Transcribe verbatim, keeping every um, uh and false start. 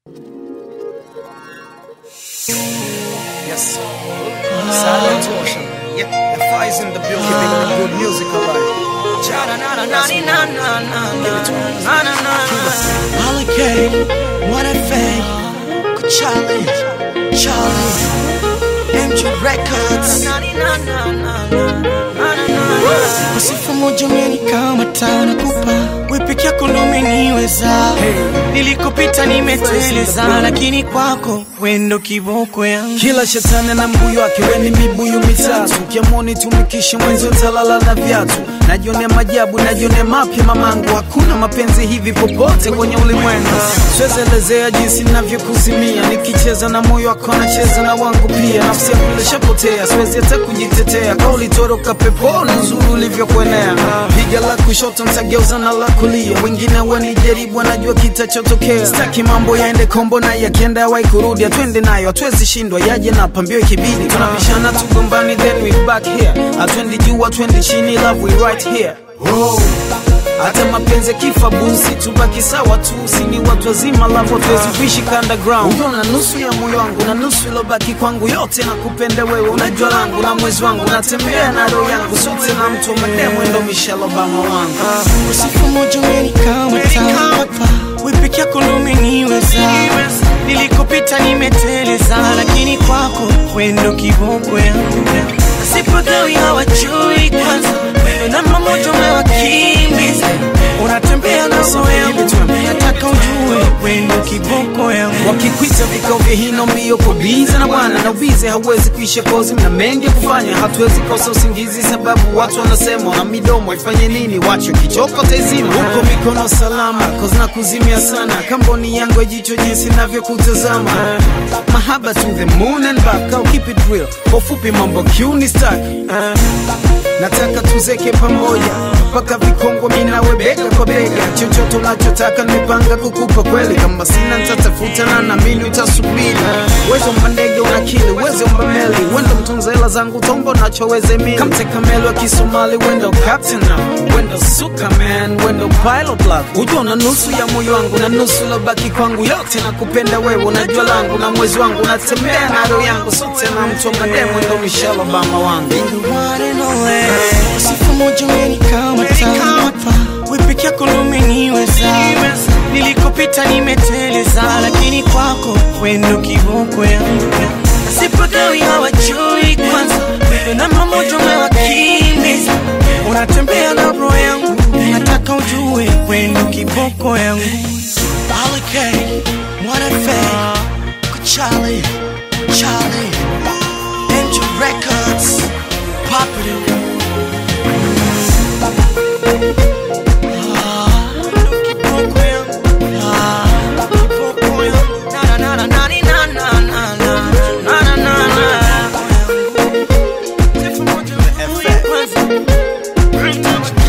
Yes. Silent Ocean. Yeah. The fire's in the building. Keeping the good music alive. Holiday, what a fake. Charlie, Charlie, M J Records. Usifu moja umenikama tana kupa wepeke yako ndo umeniweza. Nilikopita nimeteleza, lakini kwako wendo kiboko yangu. Kila shetani na mbuyu wake, weni mibuyu mitatu. Kiamoni tumikishe mwenzi utalala na viatu. Najionea majabu, najionea mapya mamangu. Hakuna mapenzi hivi popote kwenye ulimwengu. Siwezi elezea jinsi ninavyokuzimia. Nikicheza na moyo wako nacheza na wangu pia. Nafsi yangu ilishapotea, siwezi hata kujitetea. Kauli toroka peponi, uzuri ulivyokuenea. Piga la kushoto nitageuza na la kulia. Wengine wanijaribu wanajua kitachotokea. Sitaki mambo yaende kombo na yakienda hawai kurudi. Twende nayo, hatuwezi shindwa, yaje na pambio ikibidi. Tunabishana tugombani then we back here. Atwendi juu, atwendi chini, love we right here. Oh. Hata mapenzi kifa busi, tubaki sawa tu. Sini watu wazima, love hatuwezi kuishi underground. Unaona nusu ya moyo wangu na nusu ilobaki kwangu. Yote nakupenda wewe, unajua langu na mwezi wangu. Natembea na roho yangu, sote na mtu mademo ndo Michelle Obama wangu. Usifu moja umenikama tana wepeke yako ndo umeniweza. Nilikopita nimeteleza, lakini kwako wendo kiboko yangu. Sipagawi hawajui kwanza, wendo namba moja umewakimbiza. Unatembea na roho yangu, nataka ujue wendo kiboko yangu. Wakikuita vikao vya hino mbio kubiza na wana. Na ubize hauwezi kuisha kozi, mna mengi kufanya. Hatuwezi kosa usingizi sababu watu wanasema. Na midomo ifanye nini, wacho kichoko tezima. Huko mikono salama, kozi na kuzimia sana. Kamboni yangu ya jicho jinsi navyo kutazama. Mahaba to the moon and back, I'll keep it real. Ofupi mambo kiuni stack. Nataka tuzeke pamoja paka vikongo minawe bega kwa bega. Chochote unachotaka nimepanga kukupa kweli. Kama sina nitatafuta na naamini utasubiri. Wezo mbandege unakili, wezo mbameli. Wendo mtunza hela zangu, tombo nachoweze mili. Kamte kamelo wa Kisomali, wendo captain now. Wendo suka man, wendo pilot love. Ujua na nusu ya moyo wangu na nusu lobaki kwangu. Yote nakupenda wewe, unajua langu na mwezi wangu. Natembea na roho yangu, sote na mtu mademo ndo Michelle Obama wangu. Usifu moja umenikama tana wepeke yako ndo umeniweza. Nilikopita nimeteleza, lakini kwako wendo kiboko yangu. Sipagawi hawajui kwanza, wendo namba moja umewakimbiza. Unatembea na roho yangu, nataka ujue wendo kiboko yangu. Holiday, what a fake. Charlie, Charlie, M J Records, Popular. F X.